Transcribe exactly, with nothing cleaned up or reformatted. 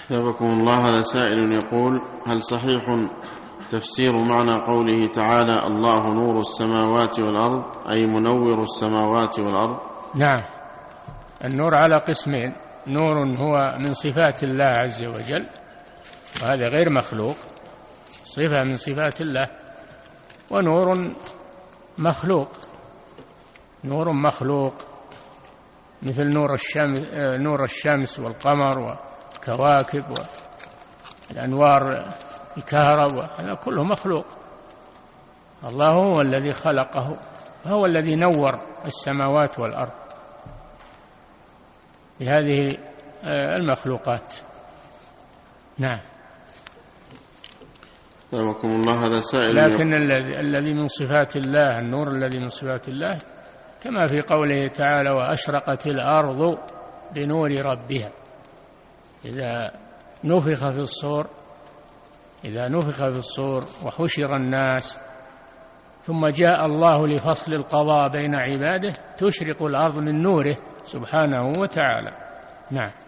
حفظكم الله. هذا سائل يقول: هل صحيح تفسير معنى قوله تعالى الله نور السماوات والأرض أي منور السماوات والأرض؟ نعم، النور على قسمين: نور هو من صفات الله عز وجل، وهذا غير مخلوق، صفة من صفات الله، ونور مخلوق، نور مخلوق مثل نور الشمس, نور الشمس والقمر والكواكب والأنوار الكهرباء، هذا كله مخلوق. الله هو الذي خلقه، هو الذي نور السماوات والأرض بهذه المخلوقات. نعم. سلامكم الله. هذا سائل. لكن الذي الذي من صفات الله، النور الذي من صفات الله، كما في قوله تعالى: وأشرقت الأرض بنور ربها. إذا نفخ في الصور إذا نفخ في الصور وحشر الناس ثم جاء الله لفصل القضاء بين عباده تشرق الأرض من نوره سبحانه وتعالى. نعم.